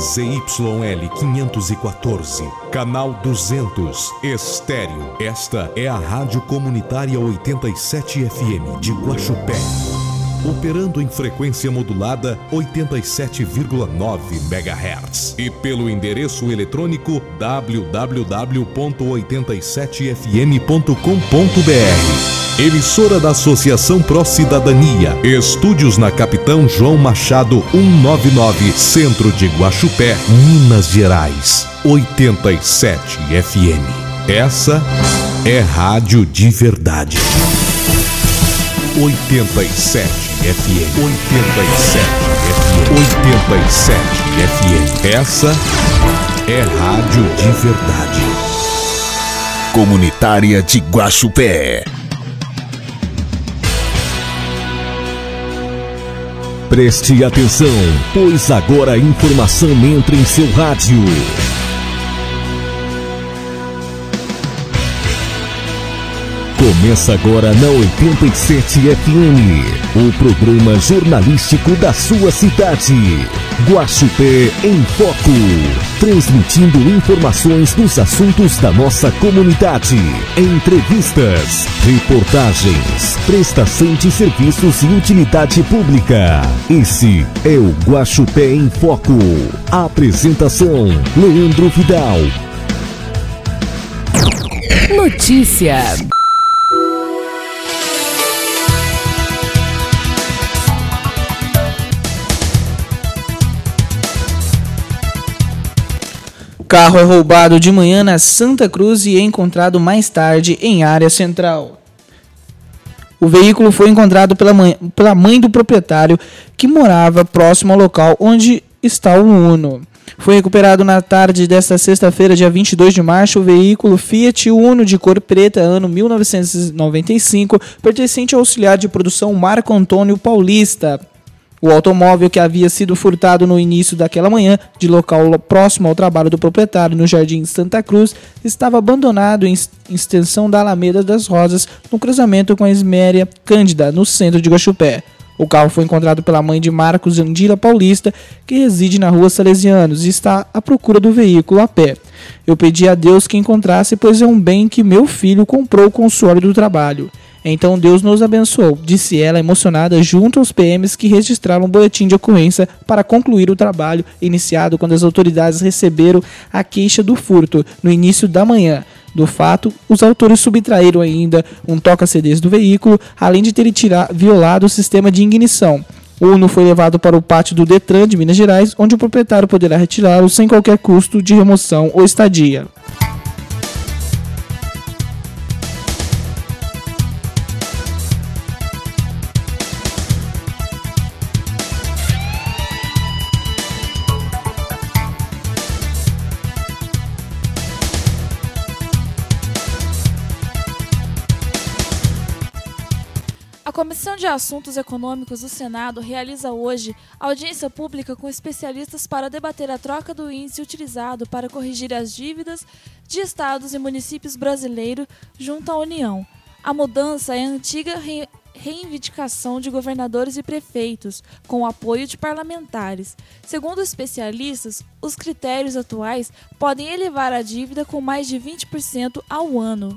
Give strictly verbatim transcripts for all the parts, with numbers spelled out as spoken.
Z Y L quinhentos e quatorze, canal duzentos, estéreo. Esta é a Rádio Comunitária oitenta e sete F M de Guaxupé. Operando em frequência modulada oitenta e sete vírgula nove megahertz e pelo endereço eletrônico w w w ponto oitenta e sete f m ponto com ponto b r. Emissora da Associação Pró Cidadania. Estúdios na Capitão João Machado cento e noventa e nove, Centro de Guaxupé, Minas Gerais. oitenta e sete F M. Essa é rádio de verdade. oitenta e sete F M. oitenta e sete F M. oitenta e sete F M. Essa é rádio de verdade. Comunitária de Guaxupé. Preste atenção, pois agora a informação entra em seu rádio. Começa agora na oitenta e sete F M, o programa jornalístico da sua cidade. Guaxupé em Foco, transmitindo informações dos assuntos da nossa comunidade, entrevistas, reportagens, prestação de serviços e utilidade pública. Esse é o Guaxupé em Foco. Apresentação: Leandro Vidal. Notícia. Carro é roubado de manhã na Santa Cruz e é encontrado mais tarde em área central. O veículo foi encontrado pela mãe, pela mãe do proprietário, que morava próximo ao local onde está o Uno. Foi recuperado na tarde desta sexta-feira, dia vinte e dois de março, o veículo Fiat Uno de cor preta, ano mil novecentos e noventa e cinco, pertencente ao auxiliar de produção Marco Antônio Paulista. O automóvel, que havia sido furtado no início daquela manhã, de local próximo ao trabalho do proprietário no Jardim Santa Cruz, estava abandonado em extensão da Alameda das Rosas, no cruzamento com a Esméria Cândida, no centro de Guaxupé. O carro foi encontrado pela mãe de Marcos Andira Paulista, que reside na rua Salesianos, e está à procura do veículo a pé. Eu pedi a Deus que encontrasse, pois é um bem que meu filho comprou com o suor do trabalho. Então Deus nos abençoou, disse ela emocionada junto aos P Ms que registraram um boletim de ocorrência para concluir o trabalho iniciado quando as autoridades receberam a queixa do furto no início da manhã. Do fato, os autores subtraíram ainda um toca-C Ds do veículo, além de terem tirado, violado o sistema de ignição. O Uno foi levado para o pátio do Detran de Minas Gerais, onde o proprietário poderá retirá-lo sem qualquer custo de remoção ou estadia. A Comissão de Assuntos Econômicos do Senado realiza hoje audiência pública com especialistas para debater a troca do índice utilizado para corrigir as dívidas de estados e municípios brasileiros junto à União. A mudança é a antiga re- reivindicação de governadores e prefeitos, com o apoio de parlamentares. Segundo especialistas, os critérios atuais podem elevar a dívida com mais de vinte por cento ao ano.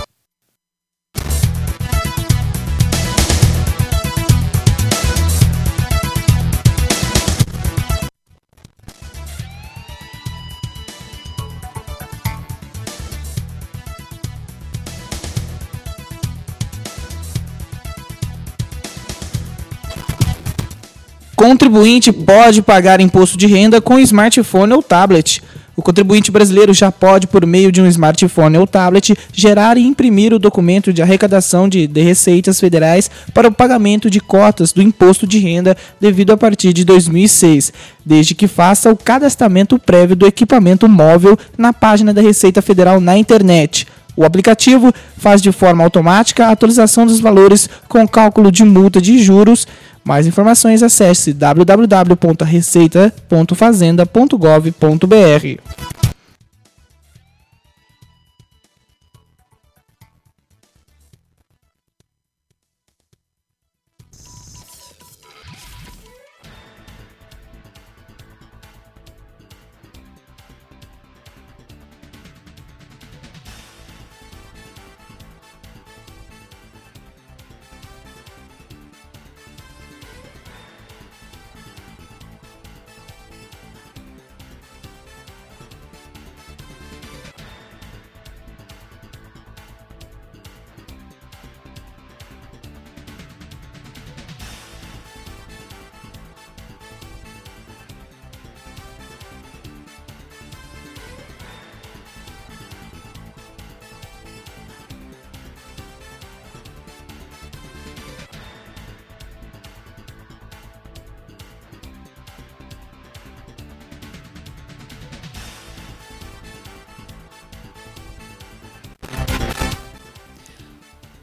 Contribuinte pode pagar imposto de renda com smartphone ou tablet. O contribuinte brasileiro já pode, por meio de um smartphone ou tablet, gerar e imprimir o documento de arrecadação de, de receitas federais para o pagamento de cotas do imposto de renda devido a partir de dois mil e seis, desde que faça o cadastramento prévio do equipamento móvel na página da Receita Federal na internet. O aplicativo faz de forma automática a atualização dos valores com cálculo de multa de juros. Mais informações, acesse w w w ponto receita ponto fazenda ponto gov ponto b r.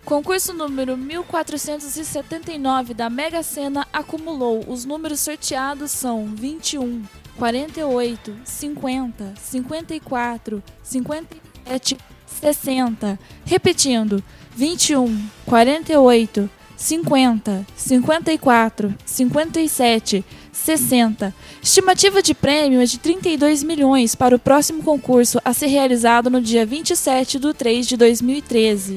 Concurso número mil quatrocentos e setenta e nove da Mega Sena acumulou. Os números sorteados são vinte e um, quarenta e oito, cinquenta, cinquenta e quatro, cinquenta e sete, sessenta. Repetindo, vinte e um, quarenta e oito, cinquenta, cinquenta e quatro, cinquenta e sete, sessenta. Estimativa de prêmio é de trinta e dois milhões para o próximo concurso a ser realizado no dia vinte e sete de três de dois mil e treze.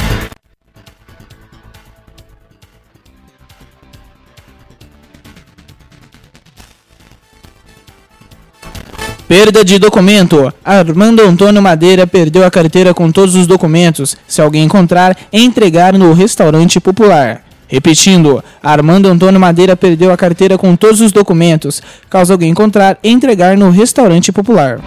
Perda de documento. Armando Antônio Madeira perdeu a carteira com todos os documentos. Se alguém encontrar, entregar no restaurante popular. Repetindo, Armando Antônio Madeira perdeu a carteira com todos os documentos. Caso alguém encontrar, entregar no restaurante popular.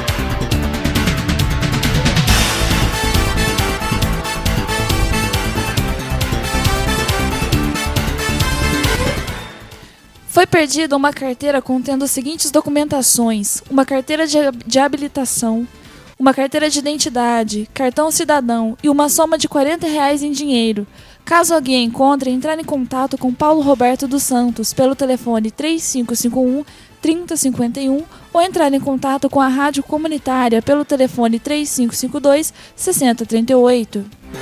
Foi perdida uma carteira contendo as seguintes documentações: uma carteira de, de habilitação, uma carteira de identidade, cartão cidadão e uma soma de quarenta reais em dinheiro. Caso alguém encontre, entrar em contato com Paulo Roberto dos Santos pelo telefone três cinco cinco um, trinta cinquenta e um ou entrar em contato com a rádio comunitária pelo telefone três cinco cinco dois, sessenta trinta e oito.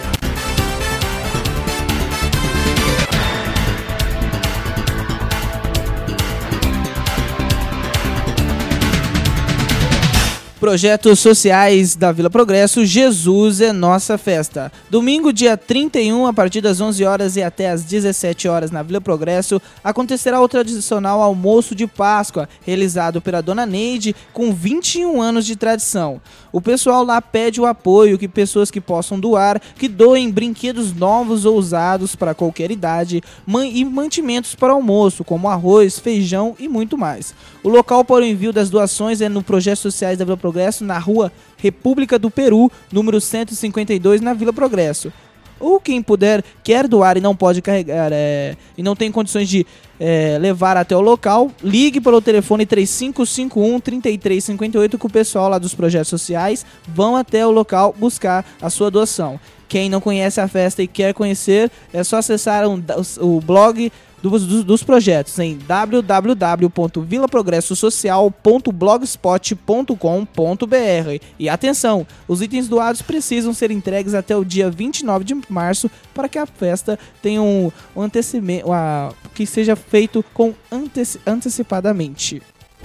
Projetos sociais da Vila Progresso, Jesus é nossa festa. Domingo, dia trinta e um, a partir das onze horas e até às dezessete horas na Vila Progresso, acontecerá o tradicional almoço de Páscoa, realizado pela Dona Neide, com vinte e um anos de tradição. O pessoal lá pede o apoio que pessoas que possam doar, que doem brinquedos novos ou usados para qualquer idade e mantimentos para almoço, como arroz, feijão e muito mais. O local para o envio das doações é no Projetos Sociais da Vila Progresso, na rua República do Peru, número cento e cinquenta e dois, na Vila Progresso. Ou quem puder, quer doar e não pode carregar é, e não tem condições de é, levar até o local, ligue pelo telefone três cinco cinco um, trinta e três cinquenta e oito que o pessoal lá dos projetos sociais vão até o local buscar a sua doação. Quem não conhece a festa e quer conhecer, é só acessar um, o blog dos, dos, dos projetos em w w w ponto vila progresso social ponto blogspot ponto com ponto b r. E atenção, os itens doados precisam ser entregues até o dia vinte e nove de março para que a festa tenha um, um antecimento, uh, que seja feito com anteci- antecipadamente.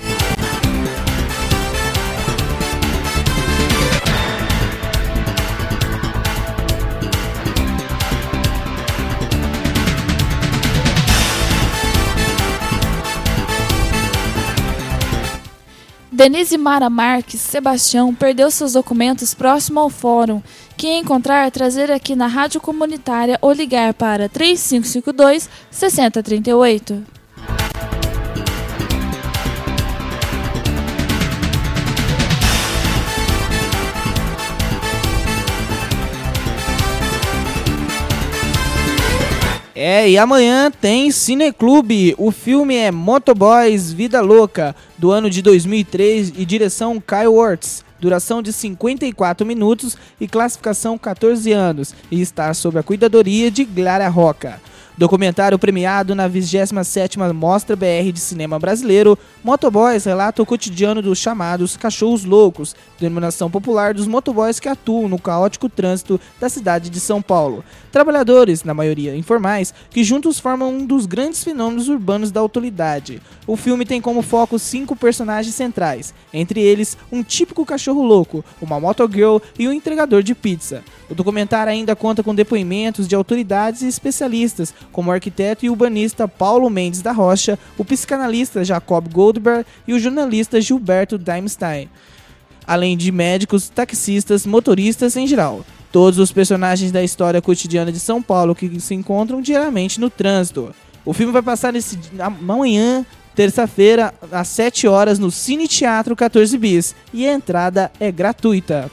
Denise Mara Marques Sebastião perdeu seus documentos próximo ao fórum. Quem encontrar, trazer aqui na rádio comunitária ou ligar para três cinco cinco dois, sessenta trinta e oito. É, e amanhã tem Cineclube. O filme é Motoboys Vida Louca, do ano de dois mil e três, e direção Kyle Wirtz. Duração de cinquenta e quatro minutos e classificação catorze anos, e está sob a cuidadoria de Glória Roca. Documentário premiado na vigésima sétima Mostra B R de Cinema Brasileiro, Motoboys relata o cotidiano dos chamados cachorros loucos, denominação popular dos motoboys que atuam no caótico trânsito da cidade de São Paulo. Trabalhadores, na maioria informais, que juntos formam um dos grandes fenômenos urbanos da atualidade. O filme tem como foco cinco personagens centrais, entre eles um típico cachorro louco, uma motogirl e um entregador de pizza. O documentário ainda conta com depoimentos de autoridades e especialistas, como o arquiteto e urbanista Paulo Mendes da Rocha, o psicanalista Jacob Goldberg e o jornalista Gilberto Daimstein, além de médicos, taxistas, motoristas em geral. Todos os personagens da história cotidiana de São Paulo que se encontram diariamente no trânsito. O filme vai passar nesse, amanhã, terça-feira, às sete horas, no Cine Teatro quatorze bis, e a entrada é gratuita.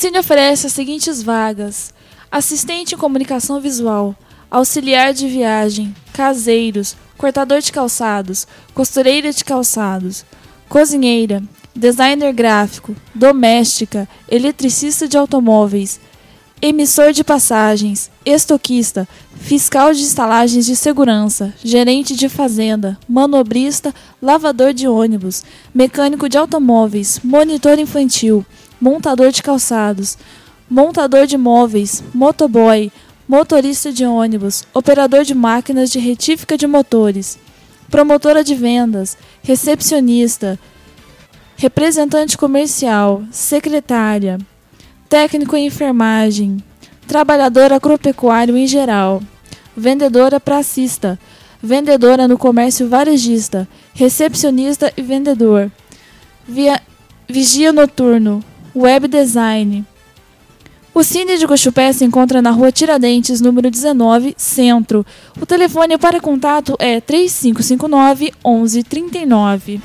Cine oferece as seguintes vagas: assistente em comunicação visual, auxiliar de viagem, caseiros, cortador de calçados, costureira de calçados, cozinheira, designer gráfico, doméstica, eletricista de automóveis, emissor de passagens, estoquista, fiscal de estalagens de segurança, gerente de fazenda, manobrista, lavador de ônibus, mecânico de automóveis, monitor infantil, montador de calçados, montador de móveis, motoboy, motorista de ônibus, operador de máquinas de retífica de motores, promotora de vendas, recepcionista, representante comercial, secretária, técnico em enfermagem, trabalhador agropecuário em geral, vendedora pracista, vendedora no comércio varejista, recepcionista e vendedor, via, vigia noturno, web design. O Cine de Guaxupé se encontra na rua Tiradentes, número dezenove, Centro. O telefone para contato é três cinco cinco nove, onze trinta e nove.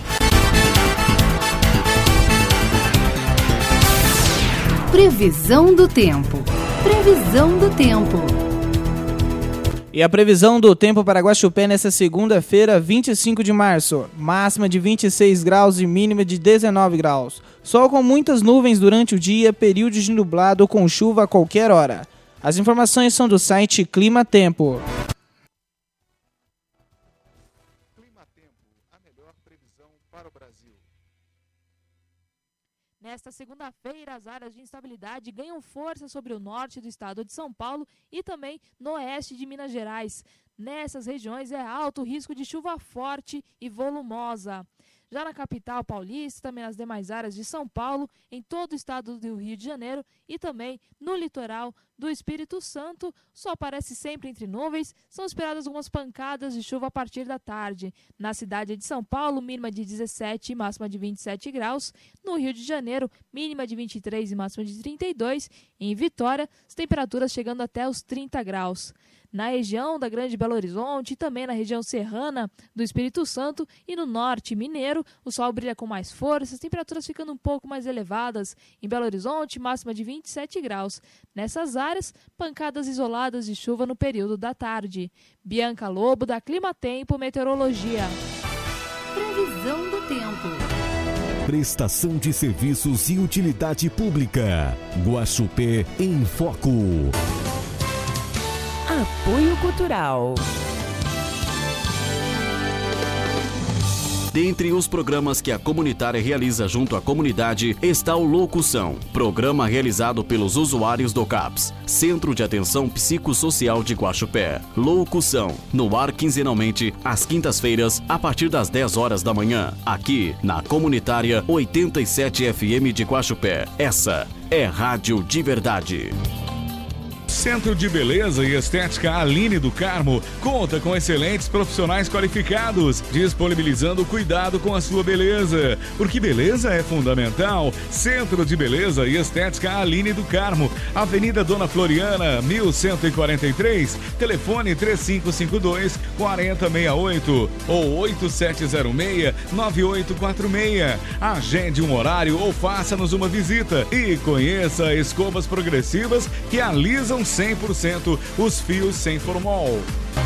Previsão do tempo. Previsão do tempo. E a previsão do tempo para Guaxupé nesta segunda-feira, vinte e cinco de março. Máxima de vinte e seis graus e mínima de dezenove graus. Sol com muitas nuvens durante o dia, períodos de nublado com chuva a qualquer hora. As informações são do site Clima Tempo. Clima Tempo, a melhor previsão para o Brasil. Nesta segunda-feira, as áreas de instabilidade ganham força sobre o norte do estado de São Paulo e também no oeste de Minas Gerais. Nessas regiões é alto o risco de chuva forte e volumosa. Já na capital paulista, também nas demais áreas de São Paulo, em todo o estado do Rio de Janeiro e também no litoral do Espírito Santo, o sol aparece sempre entre nuvens, são esperadas algumas pancadas de chuva a partir da tarde. Na cidade de São Paulo, mínima de dezessete e máxima de vinte e sete graus. No Rio de Janeiro, mínima de vinte e três e máxima de trinta e dois. Em Vitória, as temperaturas chegando até os trinta graus. Na região da Grande Belo Horizonte e também na região serrana do Espírito Santo e no norte mineiro, o sol brilha com mais força, as temperaturas ficando um pouco mais elevadas. Em Belo Horizonte, máxima de vinte e sete graus. Nessas áreas, pancadas isoladas de chuva no período da tarde. Bianca Lobo, da Clima Tempo Meteorologia. Previsão do tempo. Prestação de serviços e utilidade pública. Guaxupé em Foco. Apoio Cultural. Dentre os programas que a comunitária realiza junto à comunidade está o Locução, programa realizado pelos usuários do CAPS, Centro de Atenção Psicossocial de Guaxupé. Locução, no ar quinzenalmente, às quintas-feiras, a partir das dez horas da manhã, aqui na Comunitária oitenta e sete F M de Guaxupé. Essa é Rádio de Verdade. Centro de Beleza e Estética Aline do Carmo conta com excelentes profissionais qualificados, disponibilizando cuidado com a sua beleza. Porque beleza é fundamental. Centro de Beleza e Estética Aline do Carmo, Avenida Dona Floriana, mil cento e quarenta e três, telefone três cinco cinco dois, quatro zero seis oito ou oito sete zero seis, nove oito quatro seis. Agende um horário ou faça-nos uma visita e conheça escovas progressivas que alisam cem por cento os fios sem formol.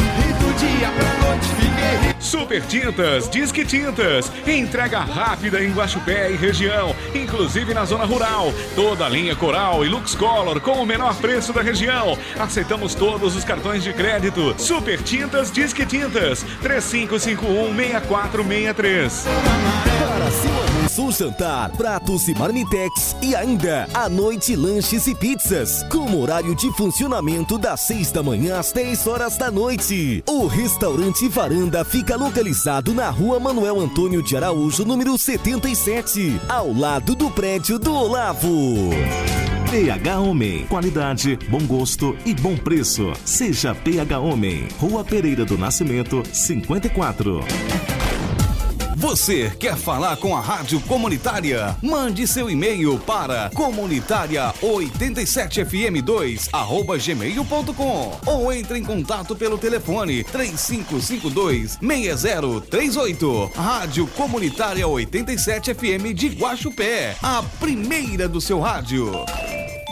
Super Tintas, Disque Tintas, entrega rápida em Guaxupé e região, inclusive na zona rural. Toda a linha Coral e Lux Color com o menor preço da região. Aceitamos todos os cartões de crédito. Super Tintas, Disque Tintas, três cinco cinco um, seis quatro seis três. Para seu almoço, jantar, pratos e marmitex e ainda à noite lanches e pizzas, com horário de funcionamento das seis da manhã às dez horas da noite. O restaurante Varanda fica localizado na rua Manuel Antônio de Araújo, número setenta e sete, ao lado do prédio do Olavo. P H Homem, qualidade, bom gosto e bom preço. Seja P H Homem, Rua Pereira do Nascimento, cinquenta e quatro. Você quer falar com a Rádio Comunitária? Mande seu e-mail para comunitaria oitenta e sete f m dois arroba gmail ponto com ou entre em contato pelo telefone três cinco cinco dois, seis zero três oito. Rádio Comunitária oitenta e sete F M de Guaxupé, a primeira do seu rádio.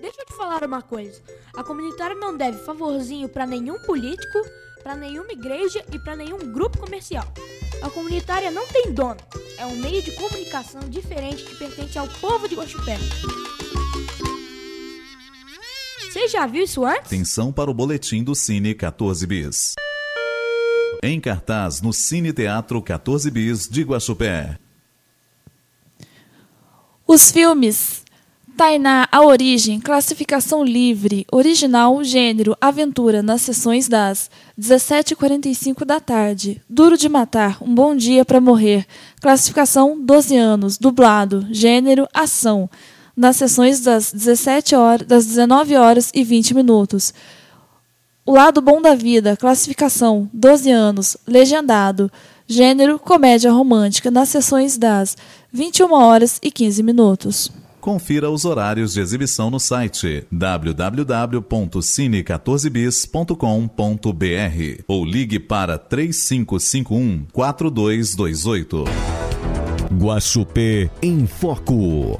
Deixa eu te falar uma coisa. A comunitária não deve favorzinho pra nenhum político, pra nenhuma igreja e pra nenhum grupo comercial. A comunitária não tem dono. É um meio de comunicação diferente que pertence ao povo de Guaxupé. Você já viu isso antes? Atenção para o boletim do Cine quatorze Bis. Em cartaz no Cine Teatro quatorze Bis de Guaxupé. Os filmes Tainá, A Origem, classificação livre, original, gênero, aventura, nas sessões das dezessete e quarenta e cinco da tarde. Duro de Matar, Um Bom Dia para Morrer, classificação doze anos, dublado, gênero, ação, nas sessões das dezessete horas, das dezenove horas e vinte minutos. O Lado Bom da Vida, classificação doze anos, legendado, gênero, comédia romântica, nas sessões das vinte e uma horas e quinze minutos. Confira os horários de exibição no site w w w ponto cine quatorze bis ponto com ponto b r ou ligue para três cinco cinco um, quatro dois dois oito. Guaxupé em Foco.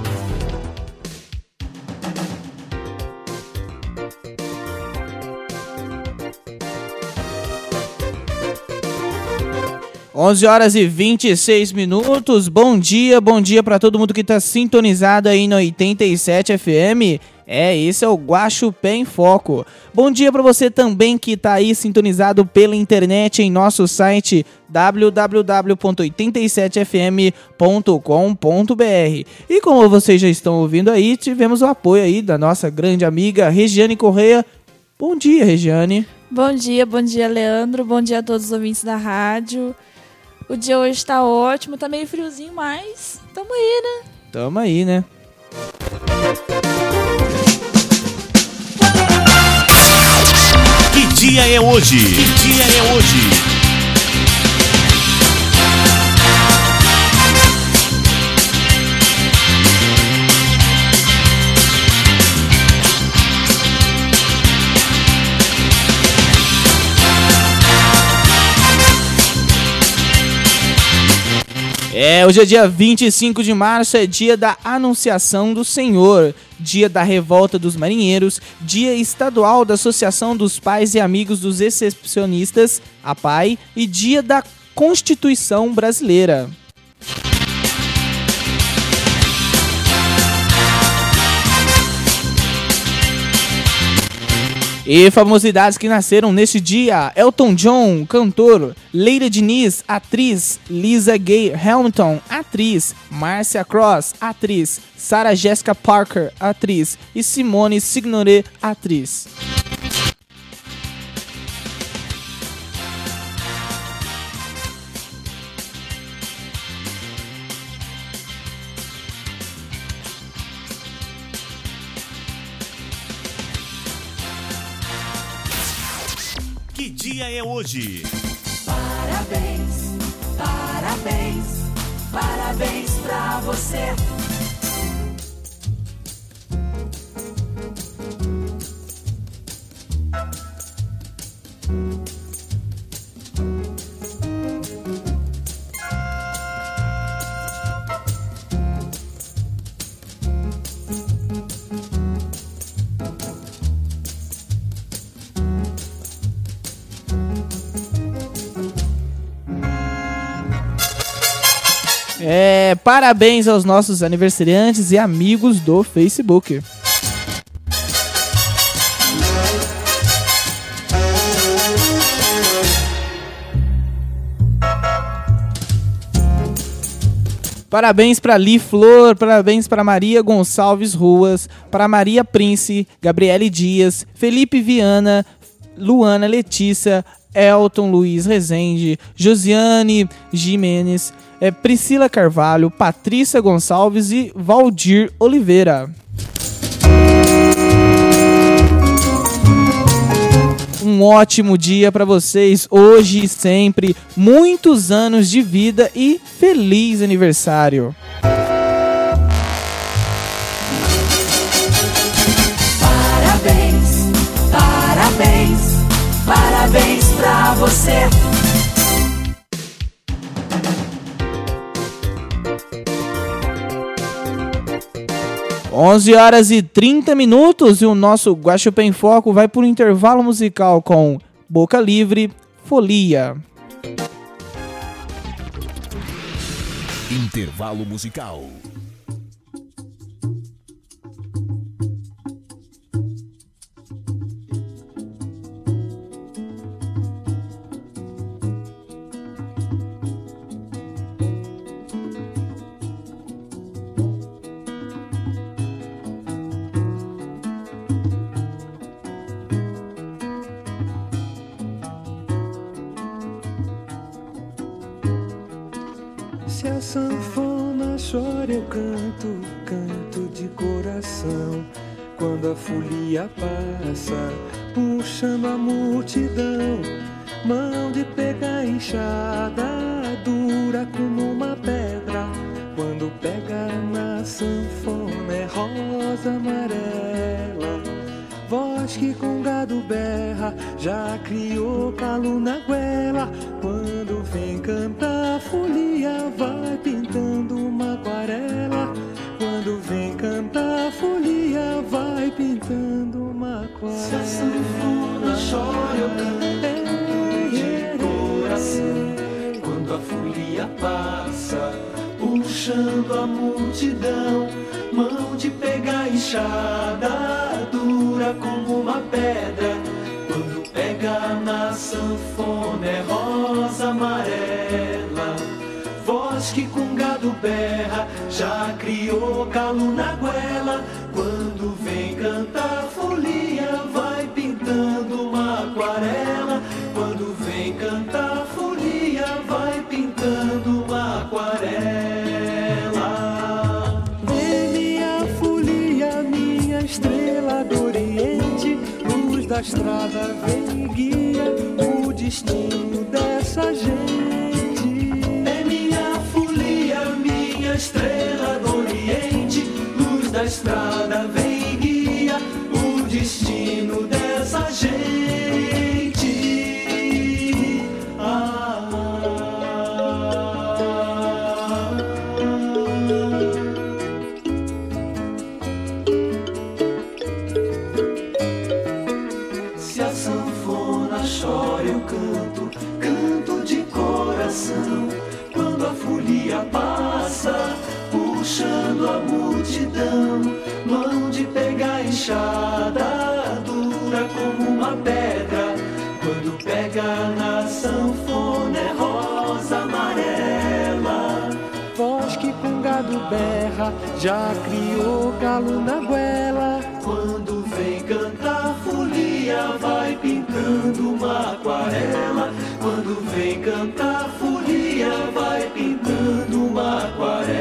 onze horas e vinte e seis minutos. Bom dia, bom dia para todo mundo que está sintonizado aí no oitenta e sete F M. É, esse é o Guaxupé em Foco. Bom dia para você também que está aí sintonizado pela internet em nosso site w w w ponto oitenta e sete f m ponto com ponto b r. E como vocês já estão ouvindo aí, tivemos o apoio aí da nossa grande amiga Regiane Correia. Bom dia, Regiane. Bom dia, bom dia, Leandro. Bom dia a todos os ouvintes da rádio. O dia hoje tá ótimo, tá meio friozinho, mas tamo aí, né? Tamo aí, né? Que dia é hoje? Que dia é hoje? É, hoje é dia vinte e cinco de março, é dia da Anunciação do Senhor, dia da Revolta dos Marinheiros, dia estadual da Associação dos Pais e Amigos dos Excepcionistas, a P A I, e dia da Constituição Brasileira. E famosidades que nasceram neste dia: Elton John, cantor; Leila Diniz, atriz; Lisa Gay Hamilton, atriz; Marcia Cross, atriz; Sarah Jessica Parker, atriz; e Simone Signoret, atriz. Que dia é hoje? Parabéns, parabéns, parabéns pra você. É, parabéns aos nossos aniversariantes e amigos do Facebook. Parabéns para Li Flor, parabéns para Maria Gonçalves Ruas, para Maria Prince, Gabriele Dias, Felipe Viana, Luana Letícia, Elton Luiz Rezende, Josiane Jimenez, é, Priscila Carvalho, Patrícia Gonçalves e Valdir Oliveira. Um ótimo dia para vocês, hoje e sempre, muitos anos de vida e feliz aniversário. Parabéns, parabéns, parabéns pra você. onze horas e trinta minutos e o nosso Guaxupé em Foco vai por um intervalo musical com Boca Livre, Folia. Intervalo musical. Se a sanfona chora eu canto, canto de coração. Quando a folia passa, puxando a multidão, mão de pegar enxada, dura como uma pedra. Quando pega na sanfona é rosa amarela. Voz que com gado berra, já criou calo na goela. Quando vem cantar folia, vai pintando uma aquarela. Quando vem cantar folia, vai pintando uma aquarela. Se a sanfona chora eu canto de coração. Quando a folia passa, puxando a multidão, mão de pegar enxada, dura como uma pedra. Quando pega na sanfona é rosa amarela. Voz que com gado berra, já criou calo na goela. Quando vem cantar folia, vai pintando uma aquarela. Quando vem cantar folia, vai pintando uma aquarela. Estrela do Oriente, luz da estrada, vem e guia o destino dessa gente. É minha folia, minha estrela do Oriente, luz da estrada, vem e guia o destino dessa gente. Ah, chora eu canto, canto de coração. Quando a folia passa, puxando a multidão, mão de pegar enxada, dura como uma pedra. Quando pega na sanfona é rosa amarela. Voz que com gado berra, já criou galo na goela. Quando vem cantar folia, vai pintando uma aquarela. Quando vem cantar folia, vai pintando uma aquarela.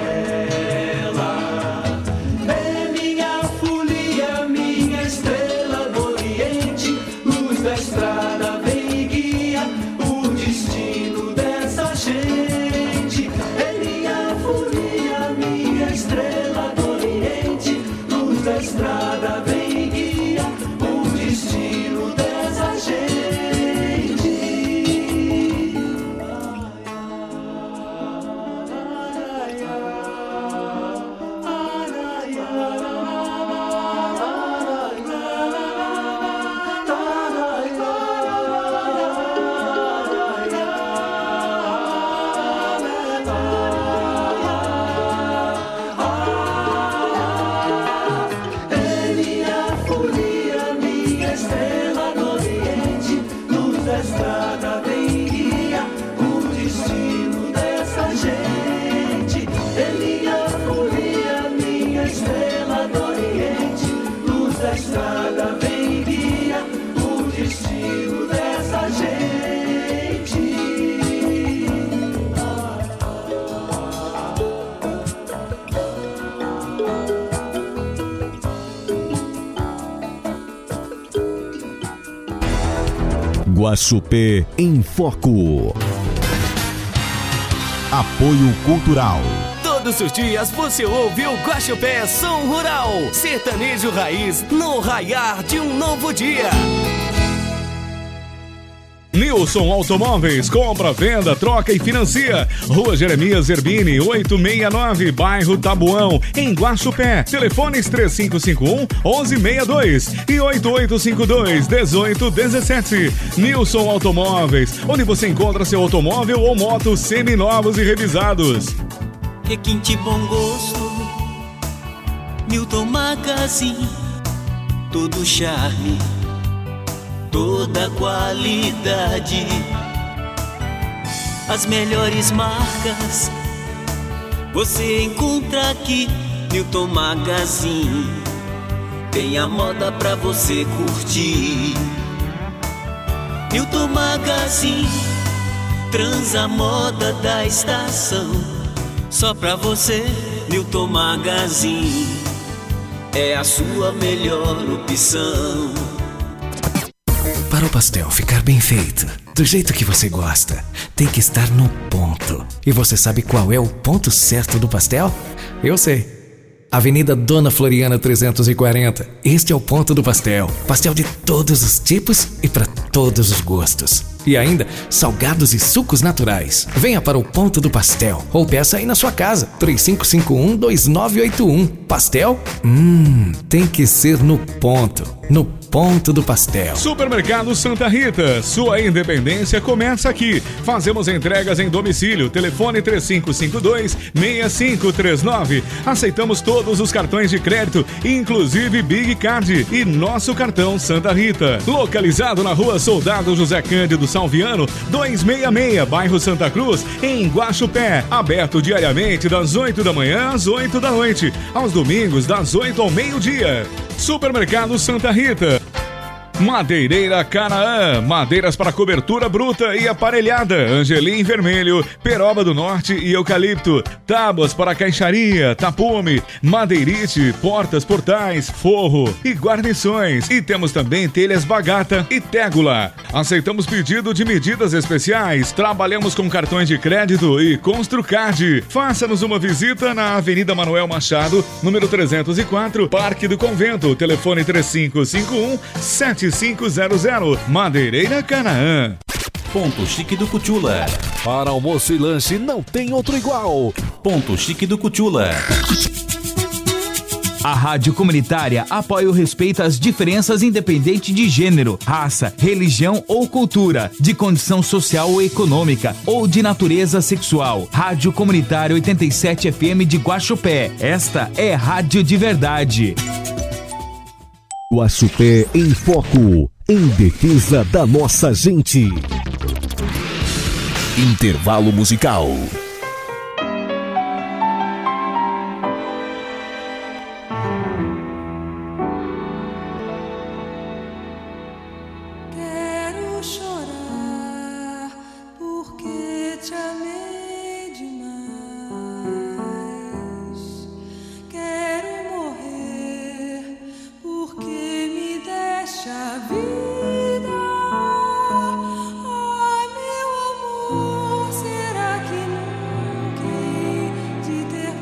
É minha folia, minha estrela do Oriente, luz da estrada, vem e guia o destino dessa gente. É minha folia, minha estrela do Oriente, luz da estrada, vem e guia o destino dessa gente. Guaxupé em Foco. Apoio Cultural. Todos os dias você ouve o Guaxupé Som Rural, sertanejo raiz no raiar de um novo dia. Nilson Automóveis, compra, venda, troca e financia. Rua Jeremias Zerbini, oitocentos e sessenta e nove, bairro Tabuão, em Guaxupé. Telefones três cinco cinco um, onze sessenta e dois e oito oito cinco dois, dezoito dezessete. Nilson Automóveis, onde você encontra seu automóvel ou moto seminovos e revisados. Requinte Bom Gosto, Newton Magazine, todo charme, toda qualidade, as melhores marcas você encontra aqui. Newton Magazine, tem a moda pra você curtir. Newton Magazine, transa a moda da estação. Só pra você, Newton Magazine, é a sua melhor opção. Para o pastel ficar bem feito, do jeito que você gosta, tem que estar no ponto. E você sabe qual é o ponto certo do pastel? Eu sei. Avenida Dona Floriana trezentos e quarenta. Este é o ponto do pastel. Pastel de todos os tipos e para todos os gostos. E ainda, salgados e sucos naturais. Venha para o Ponto do Pastel ou peça aí na sua casa. três cinco cinco um, dois nove oito um. Pastel? Hum, tem que ser no ponto. No Ponto do Pastel. Supermercado Santa Rita, sua independência começa aqui. Fazemos entregas em domicílio. Telefone três cinco cinco dois, seis cinco três nove. Aceitamos todos os cartões de crédito, inclusive Big Card e nosso cartão Santa Rita. Localizado na Rua Soldado José Cândido Salviano, duzentos e sessenta e seis, bairro Santa Cruz, em Guaxupé. Aberto diariamente das oito da manhã às oito da noite. Aos domingos, das oito ao meio-dia. Supermercado Santa Rita. Madeireira Canaã, madeiras para cobertura bruta e aparelhada, angelim vermelho, peroba do norte e eucalipto, tábuas para caixaria, tapume, madeirite, portas, portais, forro e guarnições. E temos também telhas bagata e tégula. Aceitamos pedido de medidas especiais, trabalhamos com cartões de crédito e Construcard. Faça-nos uma visita na Avenida Manuel Machado, número trezentos e quatro, Parque do Convento, telefone três cinco cinco um, sete cinco zero zero. Madeireira Canaã. Ponto Chique do Cutula. Para almoço e lanche não tem outro igual. Ponto Chique do Cutula. A rádio comunitária apoia o respeito às diferenças independente de gênero, raça, religião ou cultura, de condição social ou econômica ou de natureza sexual. Rádio Comunitária oitenta e sete F M de Guaxupé. Esta é rádio de verdade. Guaxupé em Foco, em defesa da nossa gente. Intervalo musical. Quero chorar porque te amei demais. Quero morrer porque me deixa a vida. Ai, meu amor, será que nunca hei de ter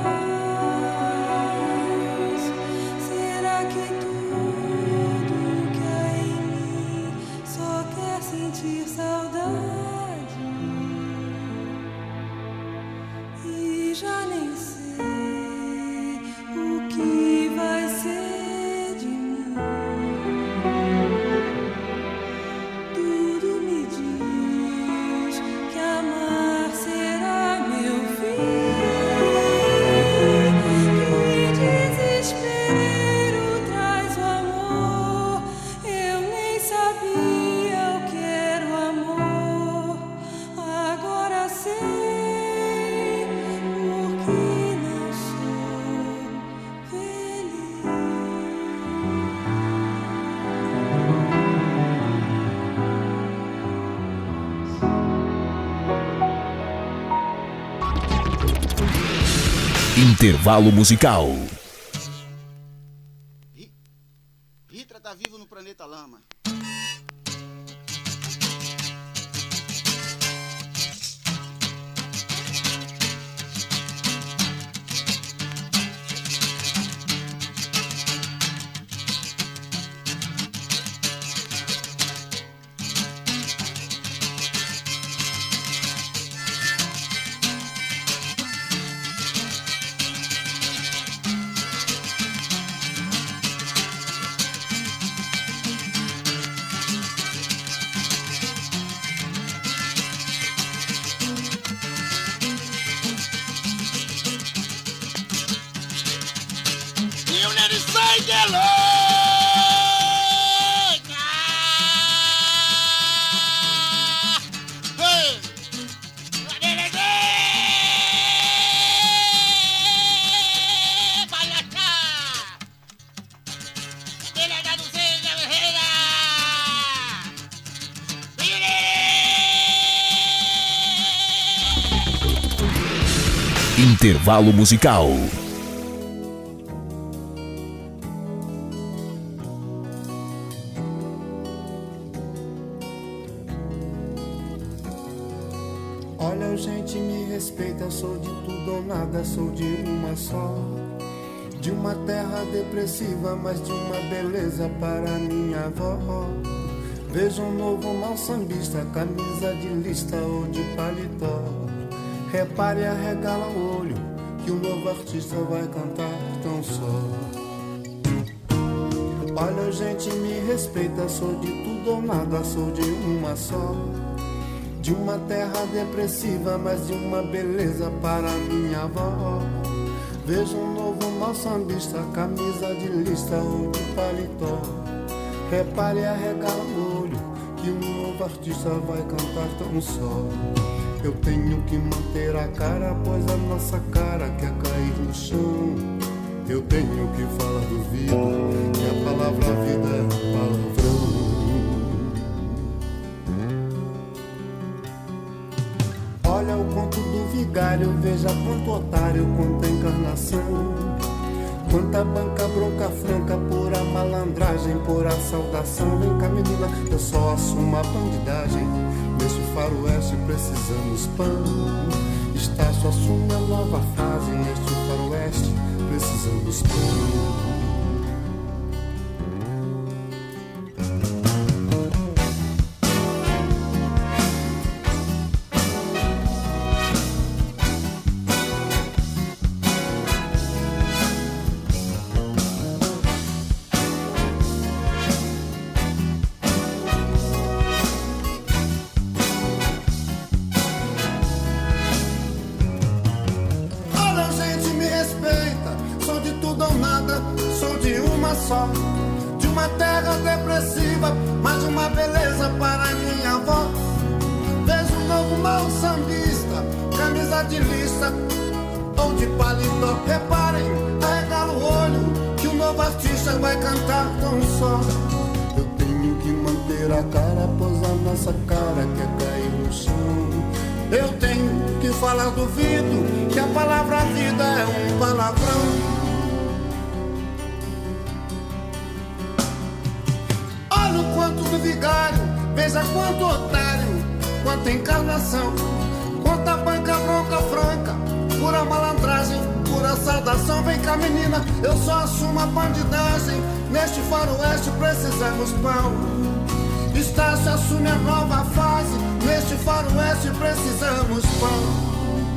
paz? Será que tudo que há em mim só quer sentir saudade? E já nem sei o que vai ser de mim. Tudo me diz que amar será meu fim. Que desespero traz o amor. Eu nem sabia o que era o amor. Agora sei porque não sou feliz. Intervalo musical. Hitra tá vivo no planeta Lama. Intervalo musical. Olha, gente, me respeita, sou de tudo ou nada, sou de uma só. De uma terra depressiva, mas de uma beleza para minha avó. Vejo um novo malsambista, camisa de lista ou de paletó. Repare e arregala o olho, que o novo artista vai cantar tão só. Olha, gente, me respeita, sou de tudo ou nada, sou de uma só. De uma terra depressiva, mas de uma beleza para minha avó. Vejo um novo malsambista, camisa de lista ou de paletó. Repare e arregala o olho, que um novo artista vai cantar tão só. Eu tenho que manter a cara, pois a nossa cara quer cair no chão. Eu tenho que falar do vidro, que a palavra vida é um palavrão. Olha o conto do vigário, veja quanto otário, quanta encarnação. Quanta banca bronca franca, pura malandragem, pura saudação. Vem cá, menina, eu só assumo a bandidagem. Neste faroeste precisamos pão. Estácio assume a nova fase. Neste faroeste precisamos pão. Duvido que a palavra vida é um palavrão. Olha o quanto do vigário, veja quanto otário, quanta encarnação, quanta banca bronca franca, pura malandragem, pura saudação. Vem cá, menina, eu só assumo a bandidagem. Neste faroeste precisamos pão. Estácio assume a nova fase. Neste faroeste precisamos pão.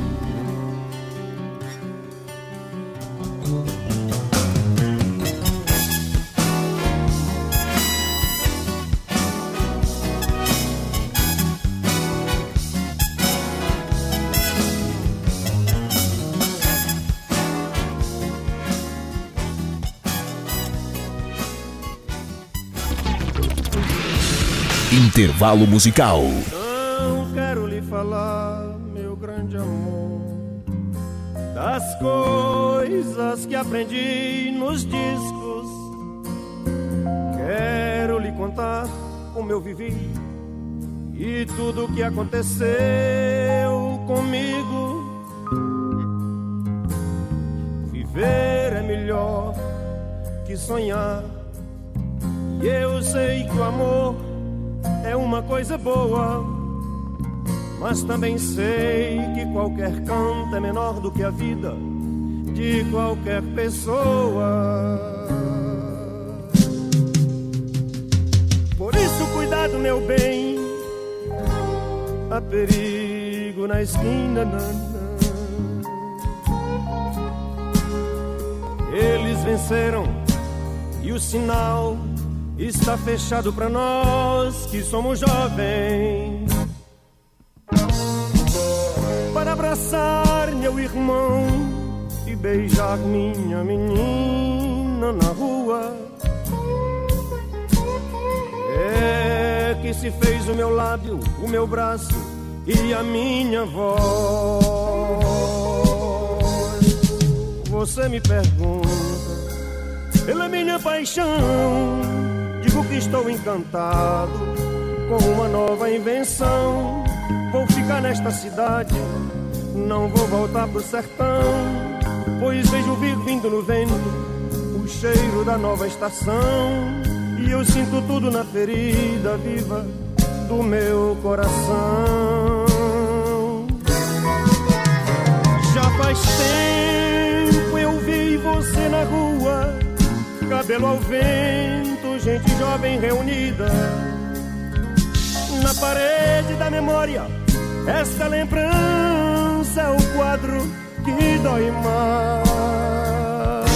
Intervalo musical. Não quero lhe falar, meu grande amor, das coisas que aprendi nos discos. Quero lhe contar como eu vivi e tudo o que aconteceu comigo. Viver é melhor que sonhar, e eu sei que o amor é uma coisa boa, mas também sei que qualquer canto é menor do que a vida de qualquer pessoa. Por isso, cuidado, meu bem, há perigo na esquina. Eles venceram e o sinal está fechado pra nós que somos jovens. Para abraçar meu irmão e beijar minha menina na rua, é que se fez o meu lábio, o meu braço e a minha voz. Você me pergunta pela minha paixão, digo que estou encantado com uma nova invenção. Vou ficar nesta cidade, não vou voltar pro sertão, pois vejo vir vindo no vento o cheiro da nova estação, e eu sinto tudo na ferida viva do meu coração. Já faz tempo eu vi você na rua, cabelo ao vento, gente jovem reunida. Na parede da memória, esta lembrança é o quadro que dói mais.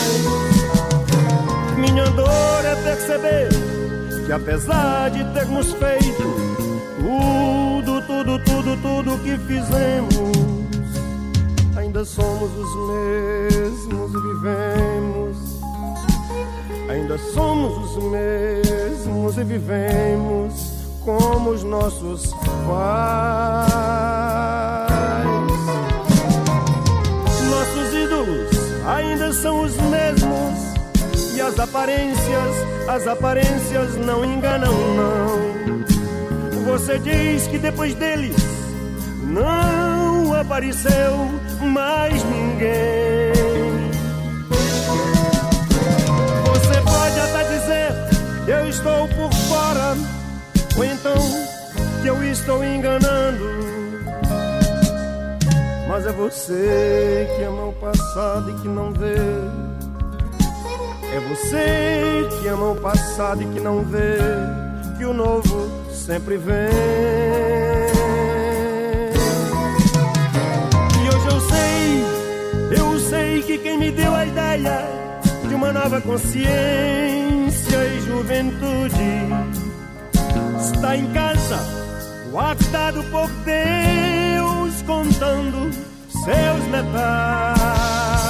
Minha dor é perceber que apesar de termos feito tudo, tudo, tudo, tudo que fizemos, ainda somos os mesmos e vivemos. Ainda somos os mesmos e vivemos como os nossos pais. Nossos ídolos ainda são os mesmos, e as aparências, as aparências não enganam, não. Você diz que depois deles não apareceu mais ninguém. Você pode até dizer que eu estou por fora, ou então que eu estou enganando, mas é você que ama o passado e que não vê. É você que ama o passado e que não vê que o novo sempre vem. E hoje eu sei, eu sei que quem me deu a ideia de uma nova consciência e juventude está em casa, guardado por Deus, contando seus metais.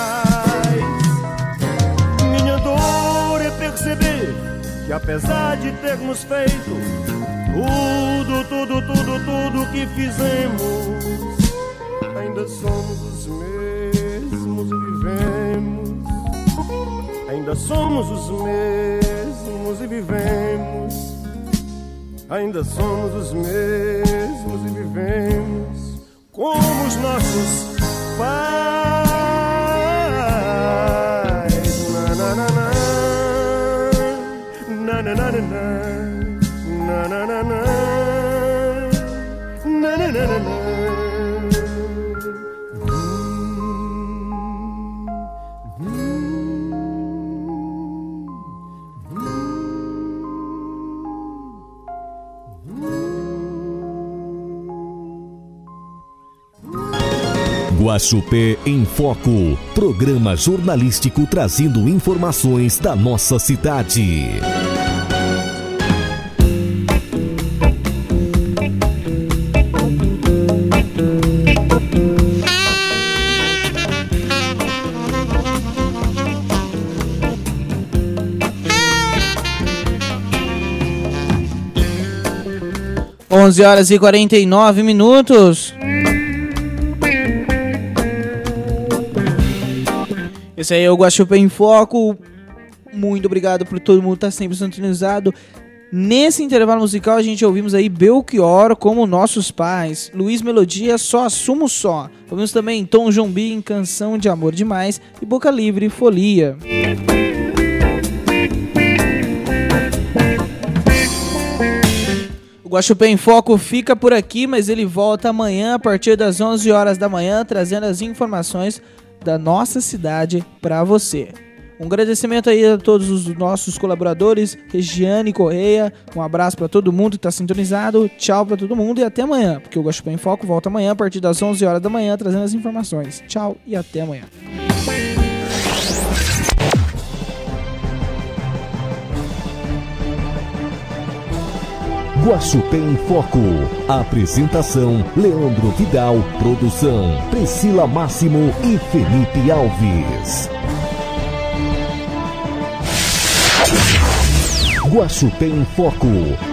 Minha dor é perceber que apesar de termos feito tudo, tudo, tudo, tudo que fizemos, ainda somos os mesmos e vivemos. Ainda somos os mesmos e vivemos. Ainda somos os mesmos e vivemos como os nossos pais. Na na na na na na na na na na na na na na. Guaxupé em Foco, programa jornalístico trazendo informações da nossa cidade. onze horas e quarenta e nove minutos. Esse aí é o Guaxupé em Foco. Muito obrigado por todo mundo estar sempre sintonizado. Nesse intervalo musical a gente ouvimos aí Belchior como Nossos Pais, Luiz Melodia, Só Assumo Só. Ouvimos também Tom Jobim em Canção de Amor Demais e Boca Livre, Folia. O Guaxupé em Foco fica por aqui, mas ele volta amanhã a partir das onze horas da manhã, trazendo as informações da nossa cidade para você. Um agradecimento aí a todos os nossos colaboradores, Regiane Correia, um abraço para todo mundo que está sintonizado, tchau para todo mundo e até amanhã, porque o Guaxupé em Foco volta amanhã a partir das onze horas da manhã, trazendo as informações. Tchau e até amanhã. Guaxupé em Foco. Apresentação: Leandro Vidal. Produção: Priscila Máximo e Felipe Alves. Guaxupé em Foco.